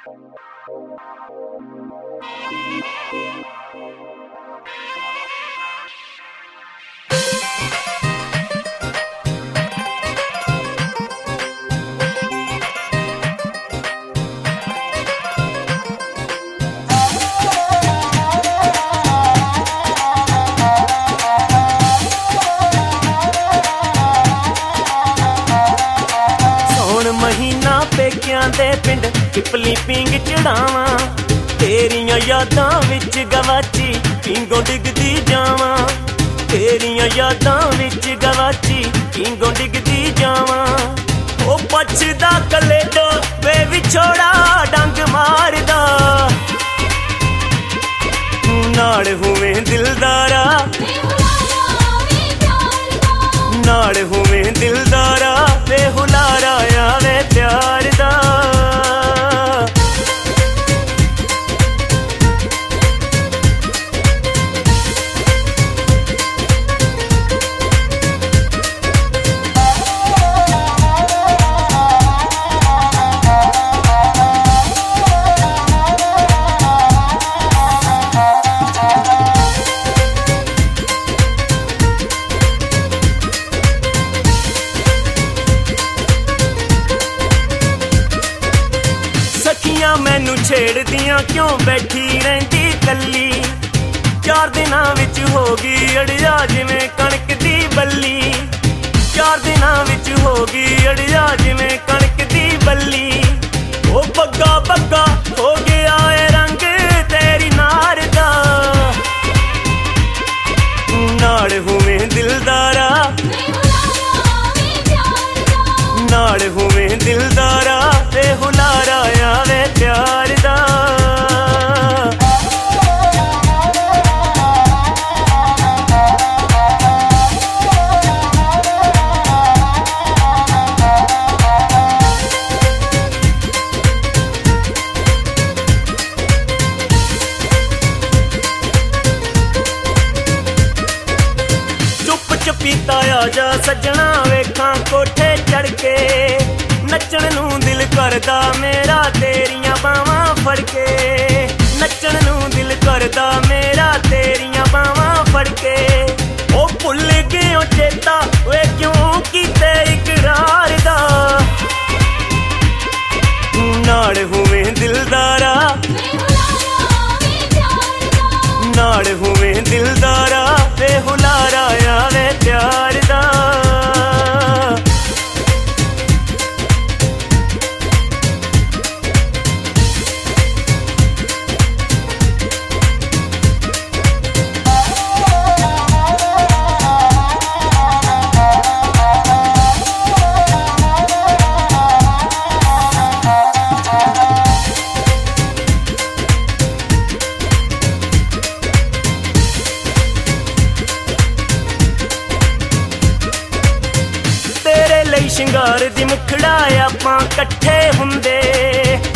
महीना पेकियां दे पिंड पिपली पिंग चढ़ावां तेरियां यादां विच गवाची पिंगों डिगदी जावां तेरियां यादां विच गवाची पिंगों डिगदी जावां ओ पछदा कलेडो वे विछोड़ा डंग मारदा नाल होवे दिलदारा नाल होवे दिलदारा वे हुलारा आवे प्यार दा मैनू छेड़दियां क्यों बैठी रहिंदी कल्ली 4 दिनां विच हो गई अड़िया जिवें कणक दी बल्ली 4 दिनां विच हो गई अड़िया जिवें कणक दी बल्ली ओ बग्गा बग्गा हो गया ए रंग तेरी नार दा नाल होवे दिलदारा नाल होवे दिलदारा ते हुलारा आवे प्यार दा चुप चपीता आजा सजना वेखां कोठे चढ़ के नचण नूं दिल करदा मेरा तेरियां बावां फड़ के नचण नूं दिल करदा मेरा तेरियां बावां फड़ के ओ भुल गयो चेता वे क्यों कीते इकरार दा नाल होवे दिलदारा नाल होवे दिलदारा ते हुलारा आवे प्यार दा ਸ਼ਿੰਗਾਰ ਦੀ ਮੁਖੜਾ ਆਪਾਂ ਇਕੱਠੇ ਹੁੰਦੇ